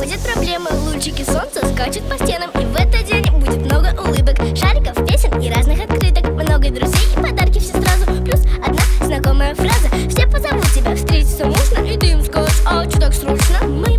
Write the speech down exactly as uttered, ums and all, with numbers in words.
Уходят проблемы, лучики солнца скачут по стенам. И в этот день будет много улыбок, шариков, песен и разных открыток. Много друзей и подарки все сразу. Плюс одна знакомая фраза: все позовут тебя, встретиться можно. И ты им скажешь: а чё так срочно? Мы